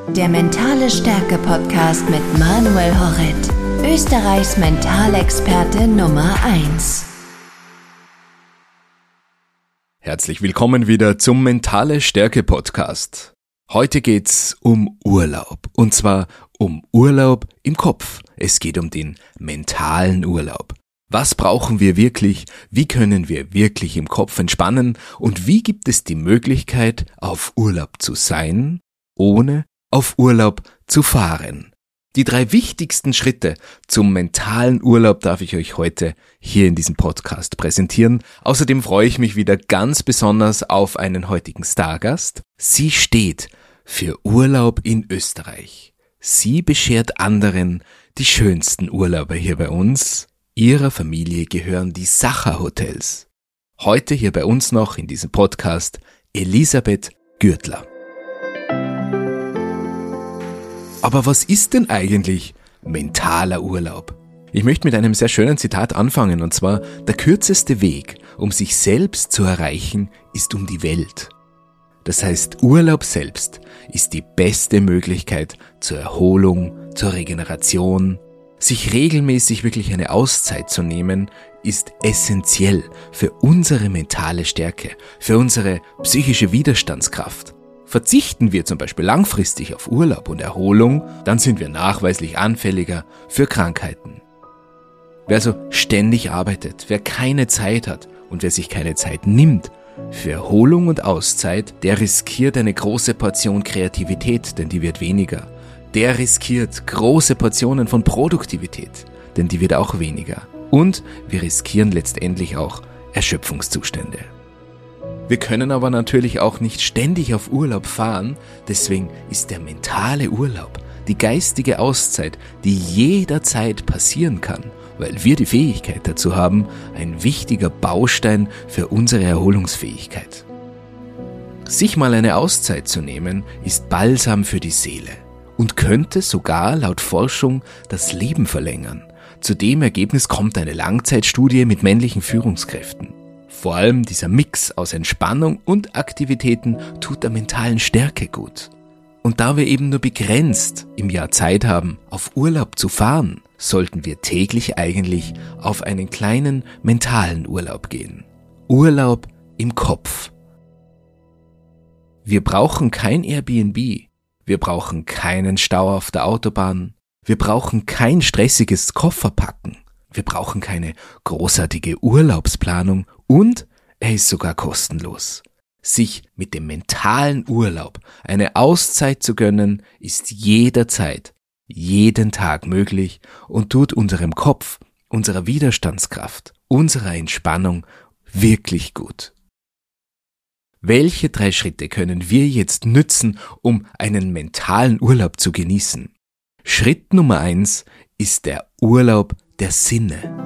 Der mentale Stärke-Podcast mit Manuel Horet, Österreichs Mentalexperte Nummer 1. Herzlich willkommen wieder zum Mentale Stärke-Podcast. Heute geht's um Urlaub, und zwar um Urlaub im Kopf. Es geht um den mentalen Urlaub. Was brauchen wir wirklich? Wie können wir wirklich im Kopf entspannen? Und wie gibt es die Möglichkeit, auf Urlaub zu sein, ohne auf Urlaub zu fahren? Die 3 wichtigsten Schritte zum mentalen Urlaub darf ich euch heute hier in diesem Podcast präsentieren. Außerdem freue ich mich wieder ganz besonders auf einen heutigen Stargast. Sie steht für Urlaub in Österreich. Sie beschert anderen die schönsten Urlaube hier bei uns. Ihrer Familie gehören die Sacher-Hotels. Heute hier bei uns noch in diesem Podcast Elisabeth Gürtler. Aber was ist denn eigentlich mentaler Urlaub? Ich möchte mit einem sehr schönen Zitat anfangen, und zwar: Der kürzeste Weg, um sich selbst zu erreichen, ist um die Welt. Das heißt, Urlaub selbst ist die beste Möglichkeit zur Erholung, zur Regeneration. Sich regelmäßig wirklich eine Auszeit zu nehmen, ist essentiell für unsere mentale Stärke, für unsere psychische Widerstandskraft. Verzichten wir zum Beispiel langfristig auf Urlaub und Erholung, dann sind wir nachweislich anfälliger für Krankheiten. Wer also ständig arbeitet, wer keine Zeit hat und wer sich keine Zeit nimmt für Erholung und Auszeit, der riskiert eine große Portion Kreativität, denn die wird weniger. Der riskiert große Portionen von Produktivität, denn die wird auch weniger. Und wir riskieren letztendlich auch Erschöpfungszustände. Wir können aber natürlich auch nicht ständig auf Urlaub fahren, deswegen ist der mentale Urlaub, die geistige Auszeit, die jederzeit passieren kann, weil wir die Fähigkeit dazu haben, ein wichtiger Baustein für unsere Erholungsfähigkeit. Sich mal eine Auszeit zu nehmen, ist Balsam für die Seele und könnte sogar laut Forschung das Leben verlängern. Zu dem Ergebnis kommt eine Langzeitstudie mit männlichen Führungskräften. Vor allem dieser Mix aus Entspannung und Aktivitäten tut der mentalen Stärke gut. Und da wir eben nur begrenzt im Jahr Zeit haben, auf Urlaub zu fahren, sollten wir täglich eigentlich auf einen kleinen mentalen Urlaub gehen. Urlaub im Kopf. Wir brauchen kein Airbnb. Wir brauchen keinen Stau auf der Autobahn. Wir brauchen kein stressiges Kofferpacken. Wir brauchen keine großartige Urlaubsplanung und er ist sogar kostenlos. Sich mit dem mentalen Urlaub eine Auszeit zu gönnen, ist jederzeit, jeden Tag möglich und tut unserem Kopf, unserer Widerstandskraft, unserer Entspannung wirklich gut. Welche 3 Schritte können wir jetzt nützen, um einen mentalen Urlaub zu genießen? Schritt Nummer 1 ist der Urlaub der Sinne.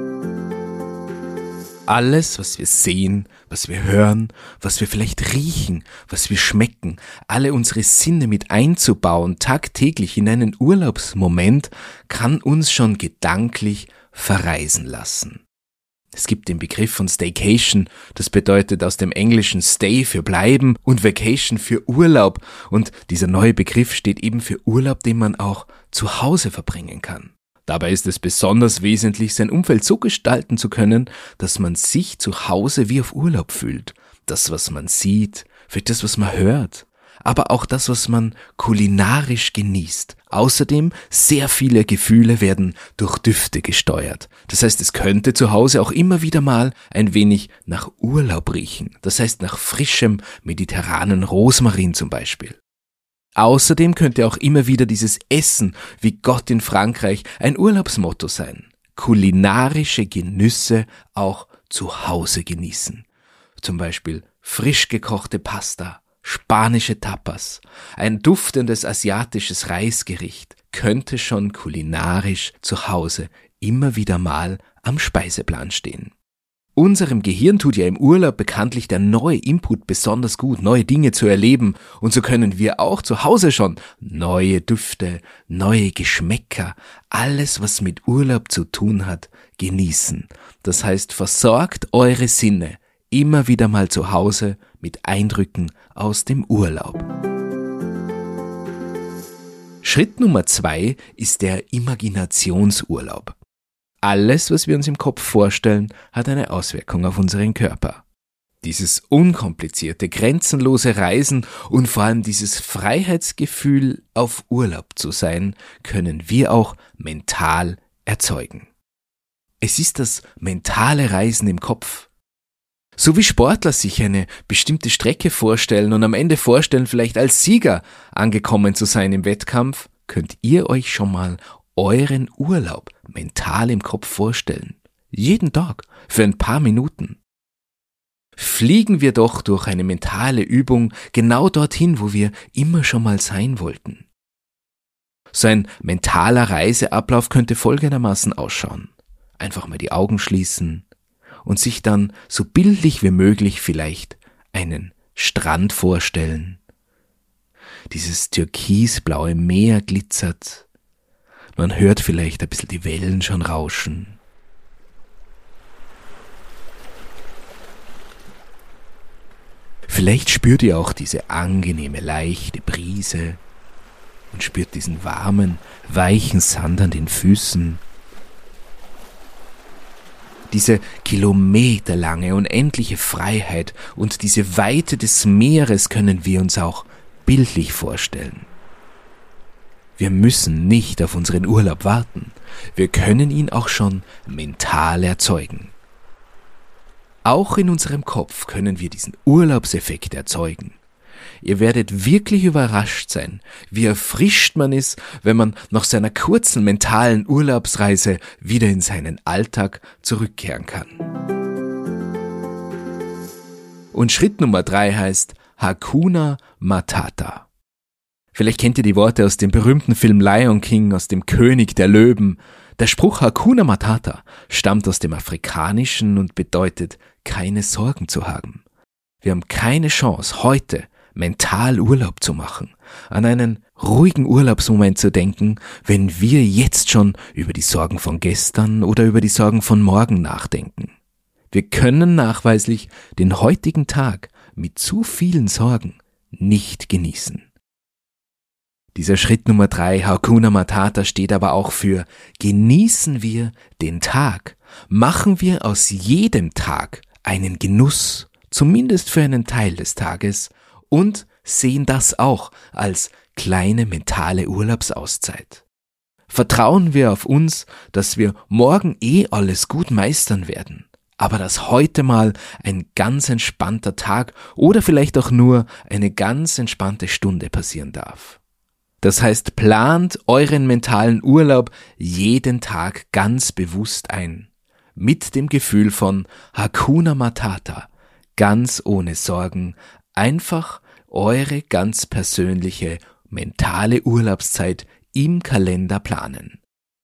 Alles, was wir sehen, was wir hören, was wir vielleicht riechen, was wir schmecken, alle unsere Sinne mit einzubauen, tagtäglich in einen Urlaubsmoment, kann uns schon gedanklich verreisen lassen. Es gibt den Begriff von Staycation, das bedeutet aus dem Englischen Stay für bleiben und Vacation für Urlaub, und dieser neue Begriff steht eben für Urlaub, den man auch zu Hause verbringen kann. Dabei ist es besonders wesentlich, sein Umfeld so gestalten zu können, dass man sich zu Hause wie auf Urlaub fühlt. Das, was man sieht, vielleicht das, was man hört, aber auch das, was man kulinarisch genießt. Außerdem, sehr viele Gefühle werden durch Düfte gesteuert. Das heißt, es könnte zu Hause auch immer wieder mal ein wenig nach Urlaub riechen. Das heißt, nach frischem mediterranen Rosmarin zum Beispiel. Außerdem könnte auch immer wieder dieses Essen wie Gott in Frankreich ein Urlaubsmotto sein. Kulinarische Genüsse auch zu Hause genießen. Zum Beispiel frisch gekochte Pasta, spanische Tapas, ein duftendes asiatisches Reisgericht könnte schon kulinarisch zu Hause immer wieder mal am Speiseplan stehen. Unserem Gehirn tut ja im Urlaub bekanntlich der neue Input besonders gut, neue Dinge zu erleben, und so können wir auch zu Hause schon neue Düfte, neue Geschmäcker, alles was mit Urlaub zu tun hat, genießen. Das heißt, versorgt eure Sinne immer wieder mal zu Hause mit Eindrücken aus dem Urlaub. Schritt Nummer 2 ist der Imaginationsurlaub. Alles, was wir uns im Kopf vorstellen, hat eine Auswirkung auf unseren Körper. Dieses unkomplizierte, grenzenlose Reisen und vor allem dieses Freiheitsgefühl, auf Urlaub zu sein, können wir auch mental erzeugen. Es ist das mentale Reisen im Kopf. So wie Sportler sich eine bestimmte Strecke vorstellen und am Ende vorstellen, vielleicht als Sieger angekommen zu sein im Wettkampf, könnt ihr euch schon mal euren Urlaub mental im Kopf vorstellen. Jeden Tag, für ein paar Minuten. Fliegen wir doch durch eine mentale Übung genau dorthin, wo wir immer schon mal sein wollten. So ein mentaler Reiseablauf könnte folgendermaßen ausschauen. Einfach mal die Augen schließen und sich dann so bildlich wie möglich vielleicht einen Strand vorstellen. Dieses türkisblaue Meer glitzert. Man hört vielleicht ein bisschen die Wellen schon rauschen. Vielleicht spürt ihr auch diese angenehme, leichte Brise und spürt diesen warmen, weichen Sand an den Füßen. Diese kilometerlange, unendliche Freiheit und diese Weite des Meeres können wir uns auch bildlich vorstellen. Wir müssen nicht auf unseren Urlaub warten. Wir können ihn auch schon mental erzeugen. Auch in unserem Kopf können wir diesen Urlaubseffekt erzeugen. Ihr werdet wirklich überrascht sein, wie erfrischt man ist, wenn man nach seiner kurzen mentalen Urlaubsreise wieder in seinen Alltag zurückkehren kann. Und Schritt Nummer 3 heißt Hakuna Matata. Vielleicht kennt ihr die Worte aus dem berühmten Film Lion King, aus dem König der Löwen. Der Spruch Hakuna Matata stammt aus dem Afrikanischen und bedeutet, keine Sorgen zu haben. Wir haben keine Chance, heute mental Urlaub zu machen, an einen ruhigen Urlaubsmoment zu denken, wenn wir jetzt schon über die Sorgen von gestern oder über die Sorgen von morgen nachdenken. Wir können nachweislich den heutigen Tag mit zu vielen Sorgen nicht genießen. Dieser Schritt Nummer 3, Hakuna Matata, steht aber auch für genießen wir den Tag, machen wir aus jedem Tag einen Genuss, zumindest für einen Teil des Tages, und sehen das auch als kleine mentale Urlaubsauszeit. Vertrauen wir auf uns, dass wir morgen alles gut meistern werden, aber dass heute mal ein ganz entspannter Tag oder vielleicht auch nur eine ganz entspannte Stunde passieren darf. Das heißt, plant euren mentalen Urlaub jeden Tag ganz bewusst ein. Mit dem Gefühl von Hakuna Matata, ganz ohne Sorgen, einfach eure ganz persönliche mentale Urlaubszeit im Kalender planen.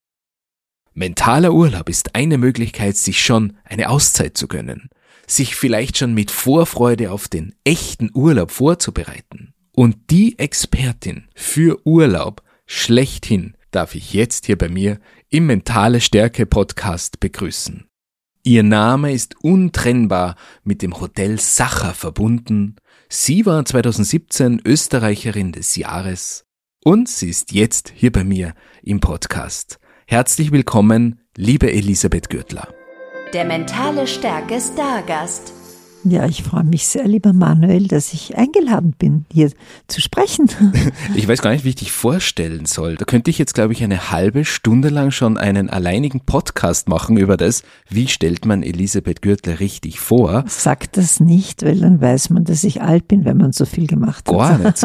Mentaler Urlaub ist eine Möglichkeit, sich schon eine Auszeit zu gönnen, sich vielleicht schon mit Vorfreude auf den echten Urlaub vorzubereiten. Und die Expertin für Urlaub schlechthin darf ich jetzt hier bei mir im Mentale Stärke Podcast begrüßen. Ihr Name ist untrennbar mit dem Hotel Sacher verbunden. Sie war 2017 Österreicherin des Jahres und sie ist jetzt hier bei mir im Podcast. Herzlich willkommen, liebe Elisabeth Gürtler. Der Mentale Stärke Stargast. Ja, ich freue mich sehr, lieber Manuel, dass ich eingeladen bin, hier zu sprechen. Ich weiß gar nicht, wie ich dich vorstellen soll. Da könnte ich jetzt, glaube ich, eine halbe Stunde lang schon einen alleinigen Podcast machen über das, wie stellt man Elisabeth Gürtler richtig vor. Sag das nicht, weil dann weiß man, dass ich alt bin, wenn man so viel gemacht hat. Gar nicht.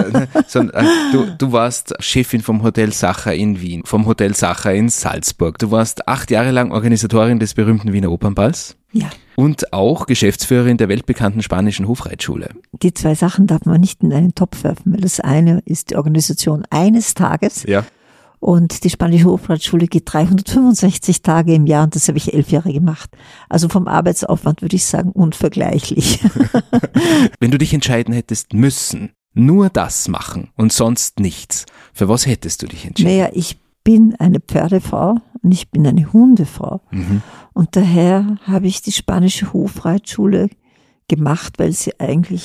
Du warst Chefin vom Hotel Sacher in Wien, vom Hotel Sacher in Salzburg. Du warst 8 Jahre lang Organisatorin des berühmten Wiener Opernballs. Ja. Und auch Geschäftsführerin der weltbekannten spanischen Hofreitschule. Die 2 Sachen darf man nicht in einen Topf werfen, weil das eine ist die Organisation eines Tages. Ja. Und die spanische Hofreitschule geht 365 Tage im Jahr und das habe ich 11 Jahre gemacht. Also vom Arbeitsaufwand würde ich sagen unvergleichlich. Wenn du dich entscheiden hättest müssen, nur das machen und sonst nichts, für was hättest du dich entschieden? Naja, ich bin eine Pferdefrau und ich bin eine Hundefrau. Mhm. Und daher habe ich die spanische Hofreitschule gemacht, weil sie eigentlich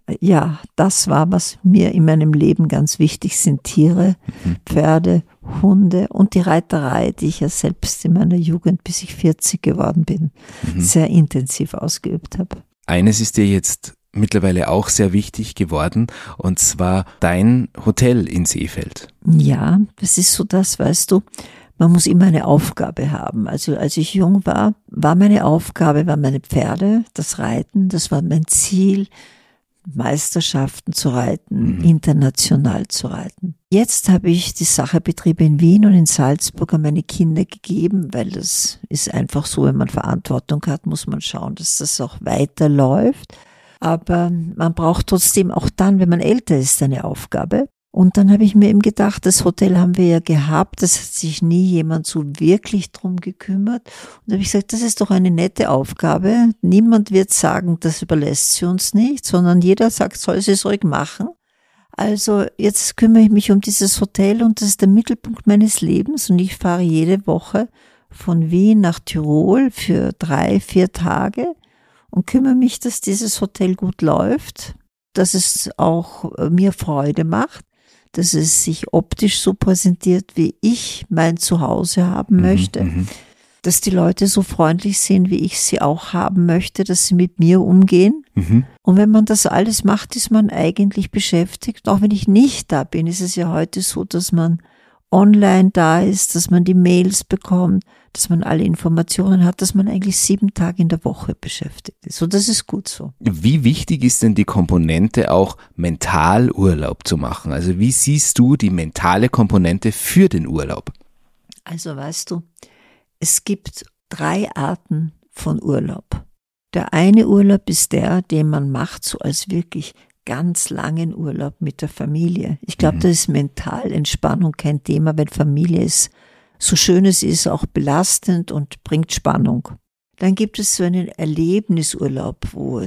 ja, das war, was mir in meinem Leben ganz wichtig sind. Tiere, Pferde, Hunde und die Reiterei, die ich ja selbst in meiner Jugend, bis ich 40 geworden bin, sehr intensiv ausgeübt habe. Eines ist dir jetzt mittlerweile auch sehr wichtig geworden, und zwar dein Hotel in Seefeld. Ja, das ist so das, weißt du, man muss immer eine Aufgabe haben. Also als ich jung war meine Aufgabe, waren meine Pferde, das Reiten, das war mein Ziel, Meisterschaften zu reiten, international zu reiten. Jetzt habe ich die Sacherbetriebe in Wien und in Salzburg an meine Kinder gegeben, weil das ist einfach so, wenn man Verantwortung hat, muss man schauen, dass das auch weiterläuft. Aber man braucht trotzdem auch dann, wenn man älter ist, eine Aufgabe. Und dann habe ich mir eben gedacht, das Hotel haben wir ja gehabt, das hat sich nie jemand so wirklich drum gekümmert. Und da habe ich gesagt, das ist doch eine nette Aufgabe. Niemand wird sagen, das überlässt sie uns nicht, sondern jeder sagt, soll sie es ruhig machen. Also jetzt kümmere ich mich um dieses Hotel und das ist der Mittelpunkt meines Lebens und ich fahre jede Woche von Wien nach Tirol für 3-4 Tage und kümmere mich, dass dieses Hotel gut läuft, dass es auch mir Freude macht, dass es sich optisch so präsentiert, wie ich mein Zuhause haben möchte, dass die Leute so freundlich sind, wie ich sie auch haben möchte, dass sie mit mir umgehen. Und wenn man das alles macht, ist man eigentlich beschäftigt. Auch wenn ich nicht da bin, ist es ja heute so, dass man online da ist, dass man die Mails bekommt, dass man alle Informationen hat, dass man eigentlich 7 Tage in der Woche beschäftigt ist. Und das ist gut so. Wie wichtig ist denn die Komponente auch mental Urlaub zu machen? Also wie siehst du die mentale Komponente für den Urlaub? Also weißt du, es gibt 3 Arten von Urlaub. Der eine Urlaub ist der, den man macht, so als wirklich ganz langen Urlaub mit der Familie. Ich glaube, da ist mental Entspannung kein Thema, wenn Familie ist, so schön es ist, auch belastend und bringt Spannung. Dann gibt es so einen Erlebnisurlaub, wo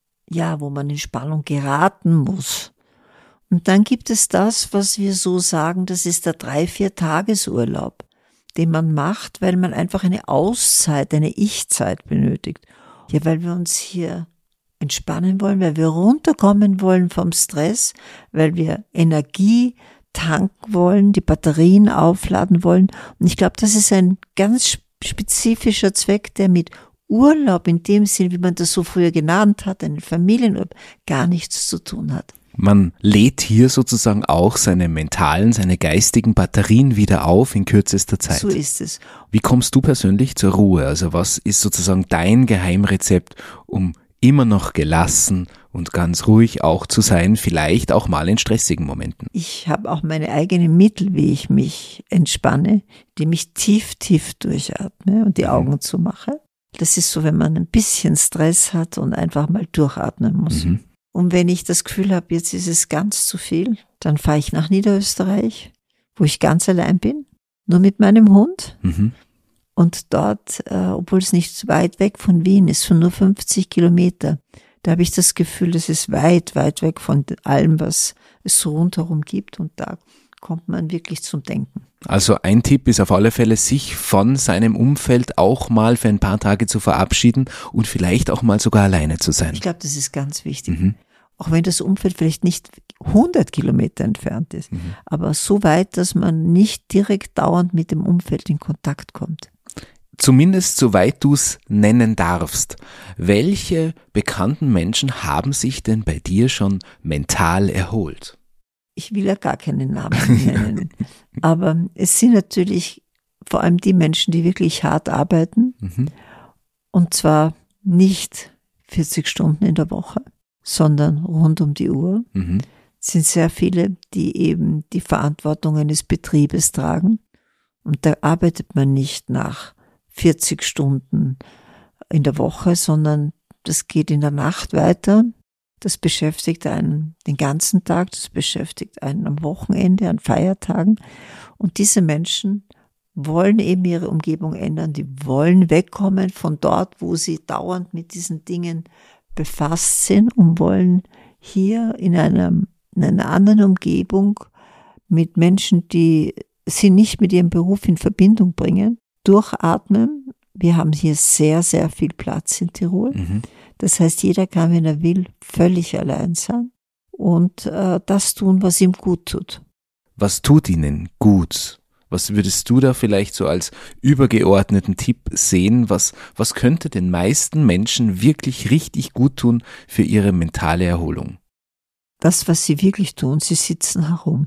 man in Spannung geraten muss. Und dann gibt es das, was wir so sagen, das ist der 3-4 Tagesurlaub, den man macht, weil man einfach eine Auszeit, eine Ich-Zeit benötigt. Ja, weil wir uns hier entspannen wollen, weil wir runterkommen wollen vom Stress, weil wir Energie tanken wollen, die Batterien aufladen wollen. Und ich glaube, das ist ein ganz spezifischer Zweck, der mit Urlaub in dem Sinn, wie man das so früher genannt hat, einen Familienurlaub, gar nichts zu tun hat. Man lädt hier sozusagen auch seine mentalen, seine geistigen Batterien wieder auf in kürzester Zeit. So ist es. Wie kommst du persönlich zur Ruhe? Also was ist sozusagen dein Geheimrezept, um immer noch gelassen und ganz ruhig auch zu sein, vielleicht auch mal in stressigen Momenten? Ich habe auch meine eigenen Mittel, wie ich mich entspanne, die mich tief durchatme und die Augen zumache. Das ist so, wenn man ein bisschen Stress hat und einfach mal durchatmen muss. Und wenn ich das Gefühl habe, jetzt ist es ganz zu viel, dann fahre ich nach Niederösterreich, wo ich ganz allein bin, nur mit meinem Hund. Und dort, obwohl es nicht weit weg von Wien ist, von nur 50 Kilometer, da habe ich das Gefühl, das ist weit weg von allem, was es so rundherum gibt. Und da kommt man wirklich zum Denken. Also ein Tipp ist auf alle Fälle, sich von seinem Umfeld auch mal für ein paar Tage zu verabschieden und vielleicht auch mal sogar alleine zu sein. Ich glaube, das ist ganz wichtig. Auch wenn das Umfeld vielleicht nicht 100 Kilometer entfernt ist, aber so weit, dass man nicht direkt dauernd mit dem Umfeld in Kontakt kommt. Zumindest soweit du es nennen darfst. Welche bekannten Menschen haben sich denn bei dir schon mental erholt? Ich will ja gar keinen Namen nennen, aber es sind natürlich vor allem die Menschen, die wirklich hart arbeiten und zwar nicht 40 Stunden in der Woche, sondern rund um die Uhr. Es sind sehr viele, die eben die Verantwortung eines Betriebes tragen und da arbeitet man nicht nach 40 Stunden in der Woche, sondern das geht in der Nacht weiter. Das beschäftigt einen den ganzen Tag, das beschäftigt einen am Wochenende, an Feiertagen. Und diese Menschen wollen eben ihre Umgebung ändern, die wollen wegkommen von dort, wo sie dauernd mit diesen Dingen befasst sind und wollen hier in einer anderen Umgebung mit Menschen, die sie nicht mit ihrem Beruf in Verbindung bringen, durchatmen. Wir haben hier sehr viel Platz in Tirol. Das heißt, jeder kann, wenn er will, völlig allein sein und das tun, was ihm gut tut. Was tut Ihnen gut? Was würdest du da vielleicht so als übergeordneten Tipp sehen? Was könnte den meisten Menschen wirklich richtig gut tun für ihre mentale Erholung? Das, was sie wirklich tun, sie sitzen herum.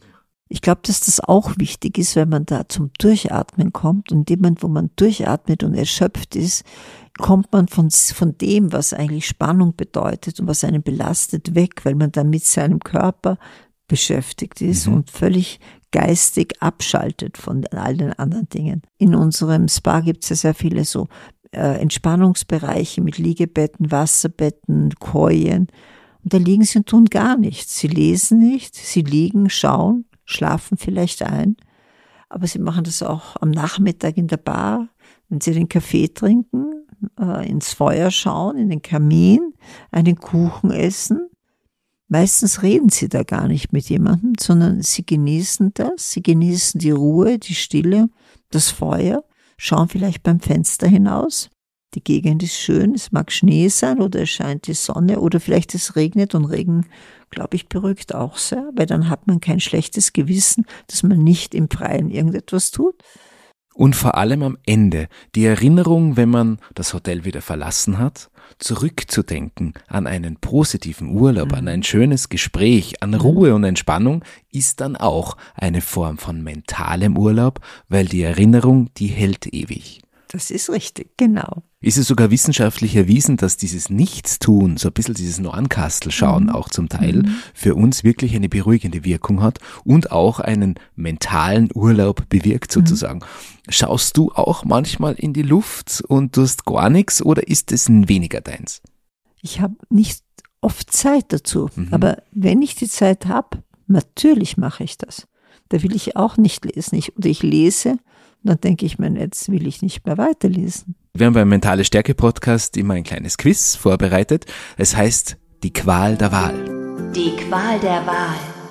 Ich glaube, dass das auch wichtig ist, wenn man da zum Durchatmen kommt und in dem Moment, wo man durchatmet und erschöpft ist, kommt man von dem, was eigentlich Spannung bedeutet und was einen belastet, weg, weil man dann mit seinem Körper beschäftigt ist und völlig geistig abschaltet von all den anderen Dingen. In unserem Spa gibt es ja sehr viele so Entspannungsbereiche mit Liegebetten, Wasserbetten, Kojen. Und da liegen sie und tun gar nichts. Sie lesen nicht, sie liegen, schauen, schlafen vielleicht ein. Aber sie machen das auch am Nachmittag in der Bar, wenn sie den Kaffee trinken, ins Feuer schauen, in den Kamin, einen Kuchen essen. Meistens reden sie da gar nicht mit jemandem, sondern sie genießen das, sie genießen die Ruhe, die Stille, das Feuer, schauen vielleicht beim Fenster hinaus. Die Gegend ist schön, es mag Schnee sein oder es scheint die Sonne oder vielleicht es regnet und Regen, glaube ich, beruhigt auch sehr, weil dann hat man kein schlechtes Gewissen, dass man nicht im Freien irgendetwas tut. Und vor allem am Ende die Erinnerung, wenn man das Hotel wieder verlassen hat, zurückzudenken an einen positiven Urlaub, an ein schönes Gespräch, an Ruhe und Entspannung, ist dann auch eine Form von mentalem Urlaub, weil die Erinnerung, die hält ewig. Das ist richtig, genau. Ist es sogar wissenschaftlich erwiesen, dass dieses Nichtstun, so ein bisschen dieses Nornkastelschauen auch zum Teil, für uns wirklich eine beruhigende Wirkung hat und auch einen mentalen Urlaub bewirkt sozusagen. Schaust du auch manchmal in die Luft und tust gar nichts oder ist es weniger deins? Ich habe nicht oft Zeit dazu, aber wenn ich die Zeit habe, natürlich mache ich das. Da will ich auch nicht lesen. Ich lese. Und dann denke ich mir, jetzt will ich nicht mehr weiterlesen. Wir haben beim Mentale Stärke Podcast immer ein kleines Quiz vorbereitet. Es heißt die Qual der Wahl. Die Qual der Wahl.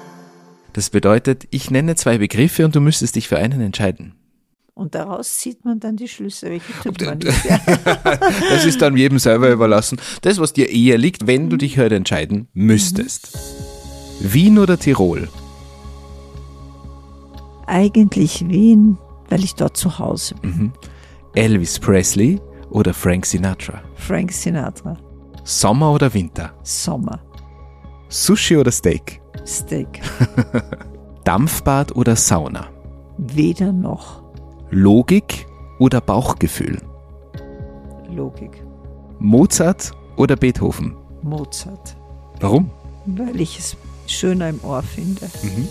Das bedeutet, ich nenne 2 Begriffe und du müsstest dich für einen entscheiden. Und daraus zieht man dann die Schlüsse. Welche tut man nicht? Das ist dann jedem selber überlassen. Das, was dir eher liegt, wenn du dich heute entscheiden müsstest. Wien oder Tirol? Eigentlich Wien, weil ich dort zu Hause bin. Elvis Presley oder Frank Sinatra? Frank Sinatra. Sommer oder Winter? Sommer. Sushi oder Steak? Steak. Dampfbad oder Sauna? Weder noch. Logik oder Bauchgefühl? Logik. Mozart oder Beethoven? Mozart. Warum? Weil ich es schöner im Ohr finde.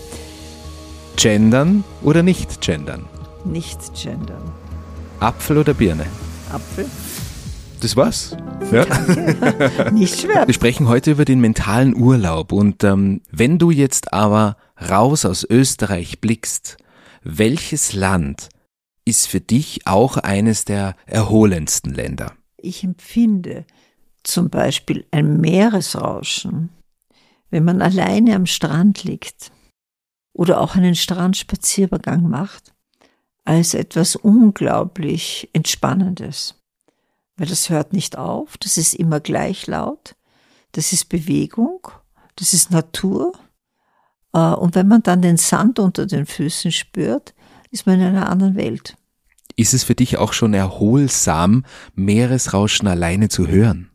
Gendern oder nicht gendern? Nicht gendern. Apfel oder Birne? Apfel. Das war's. Ja. Nicht schwer. Wir sprechen heute über den mentalen Urlaub und wenn du jetzt aber raus aus Österreich blickst, welches Land ist für dich auch eines der erholendsten Länder? Ich empfinde zum Beispiel ein Meeresrauschen, wenn man alleine am Strand liegt oder auch einen Strandspaziergang macht, als etwas unglaublich Entspannendes. Weil das hört nicht auf, das ist immer gleich laut, das ist Bewegung, das ist Natur. Und wenn man dann den Sand unter den Füßen spürt, ist man in einer anderen Welt. Ist es für dich auch schon erholsam, Meeresrauschen alleine zu hören?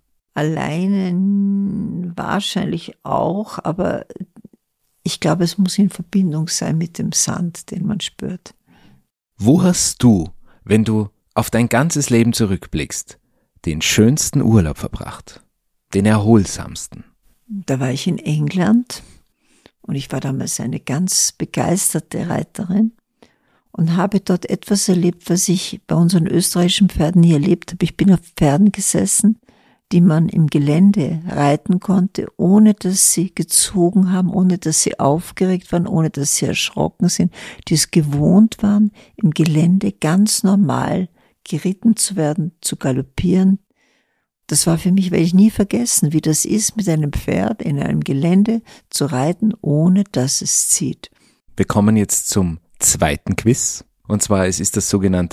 Alleine wahrscheinlich auch, aber ich glaube, es muss in Verbindung sein mit dem Sand, den man spürt. Wo hast du, wenn du auf dein ganzes Leben zurückblickst, den schönsten Urlaub verbracht? Den erholsamsten? Da war ich in England und ich war damals eine ganz begeisterte Reiterin und habe dort etwas erlebt, was ich bei unseren österreichischen Pferden nie erlebt habe. Ich bin auf Pferden gesessen, die man im Gelände reiten konnte, ohne dass sie gezogen haben, ohne dass sie aufgeregt waren, ohne dass sie erschrocken sind, die es gewohnt waren, im Gelände ganz normal geritten zu werden, zu galoppieren. Das war für mich, werde ich nie vergessen, wie das ist, mit einem Pferd in einem Gelände zu reiten, ohne dass es zieht. Wir kommen jetzt zum zweiten Quiz. Und zwar, es ist das sogenannte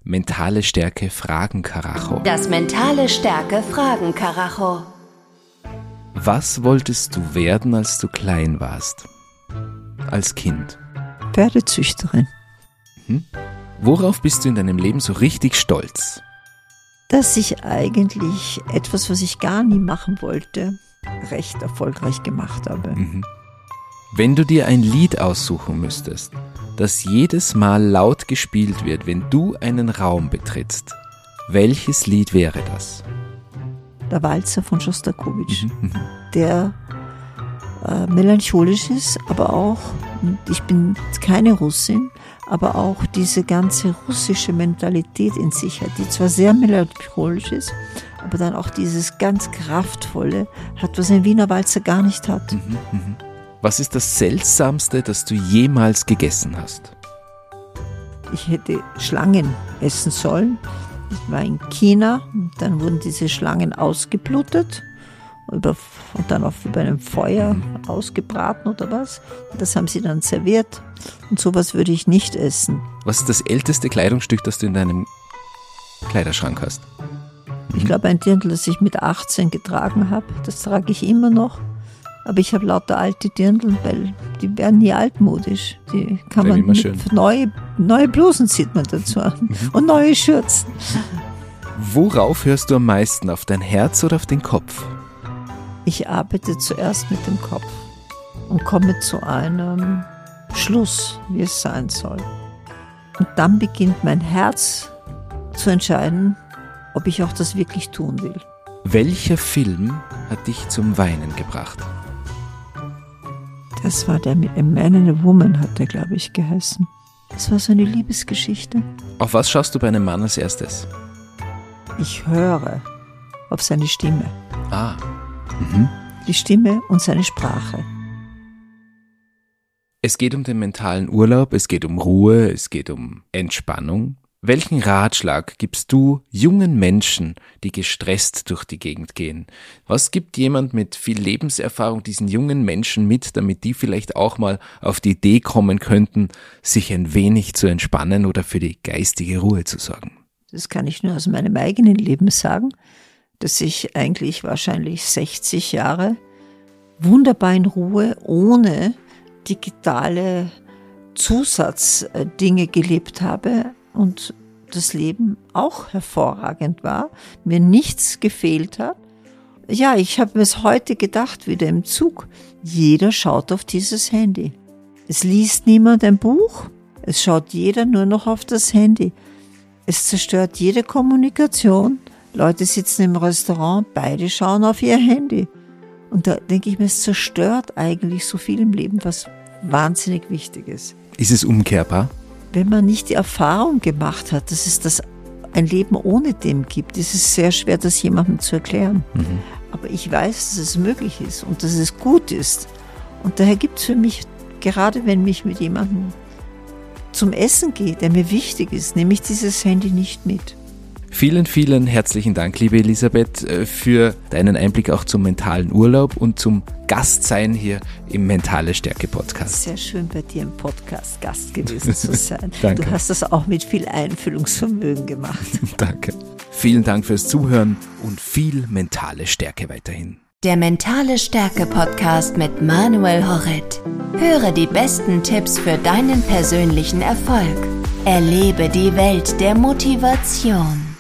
mentale Stärke Fragen-Karacho. Das mentale Stärke Fragen-Karacho. Was wolltest du werden, als du klein warst? Als Kind? Pferdezüchterin. Worauf bist du in deinem Leben so richtig stolz? Dass ich eigentlich etwas, was ich gar nie machen wollte, recht erfolgreich gemacht habe. Wenn du dir ein Lied aussuchen müsstest, das jedes Mal laut gespielt wird, wenn du einen Raum betrittst, welches Lied wäre das? Der Walzer von Schostakowitsch, der melancholisch ist, aber auch, ich bin keine Russin, aber auch diese ganze russische Mentalität in sich hat, die zwar sehr melancholisch ist, aber dann auch dieses ganz Kraftvolle hat, was ein Wiener Walzer gar nicht hat. Was ist das Seltsamste, das du jemals gegessen hast? Ich hätte Schlangen essen sollen. Ich war in China, dann wurden diese Schlangen ausgeblutet und dann über einem Feuer ausgebraten oder was. Das haben sie dann serviert und sowas würde ich nicht essen. Was ist das älteste Kleidungsstück, das du in deinem Kleiderschrank hast? Ich glaube, ein Dirndl, das ich mit 18 getragen habe, das trage ich immer noch. Aber ich habe lauter alte Dirndl, weil die werden nie altmodisch. Die kann man mit neue Blusen zieht man dazu an und neue Schürzen. Worauf hörst du am meisten? Auf dein Herz oder auf den Kopf? Ich arbeite zuerst mit dem Kopf und komme zu einem Schluss, wie es sein soll. Und dann beginnt mein Herz zu entscheiden, ob ich auch das wirklich tun will. Welcher Film hat dich zum Weinen gebracht? Das war der mit A Man and a Woman, hat der, glaube ich, geheißen. Das war so eine Liebesgeschichte. Auf was schaust du bei einem Mann als erstes? Ich höre auf seine Stimme. Die Stimme und seine Sprache. Es geht um den mentalen Urlaub, es geht um Ruhe, es geht um Entspannung. Welchen Ratschlag gibst du jungen Menschen, die gestresst durch die Gegend gehen? Was gibt jemand mit viel Lebenserfahrung diesen jungen Menschen mit, damit die vielleicht auch mal auf die Idee kommen könnten, sich ein wenig zu entspannen oder für die geistige Ruhe zu sorgen? Das kann ich nur aus meinem eigenen Leben sagen, dass ich eigentlich wahrscheinlich 60 Jahre wunderbar in Ruhe ohne digitale Zusatzdinge gelebt habe und das Leben auch hervorragend war, mir nichts gefehlt hat. Ja, ich habe mir es heute gedacht, wieder im Zug. Jeder schaut auf dieses Handy. Es liest niemand ein Buch, es schaut jeder nur noch auf das Handy. Es zerstört jede Kommunikation. Leute sitzen im Restaurant, beide schauen auf ihr Handy. Und da denke ich mir, es zerstört eigentlich so viel im Leben, was wahnsinnig wichtig ist. Ist es umkehrbar? Wenn man nicht die Erfahrung gemacht hat, dass es ein Leben ohne dem gibt, ist es sehr schwer, das jemandem zu erklären. Aber ich weiß, dass es möglich ist und dass es gut ist. Und daher gibt es für mich, gerade wenn ich mit jemandem zum Essen gehe, der mir wichtig ist, nehme ich dieses Handy nicht mit. Vielen, vielen herzlichen Dank, liebe Elisabeth, für deinen Einblick auch zum mentalen Urlaub und zum Gastsein hier im Mentale Stärke Podcast. Sehr schön, bei dir im Podcast Gast gewesen zu sein. Danke. Du hast das auch mit viel Einfühlungsvermögen gemacht. Danke. Vielen Dank fürs Zuhören und viel mentale Stärke weiterhin. Der Mentale Stärke Podcast mit Manuel Horet. Höre die besten Tipps für deinen persönlichen Erfolg. Erlebe die Welt der Motivation.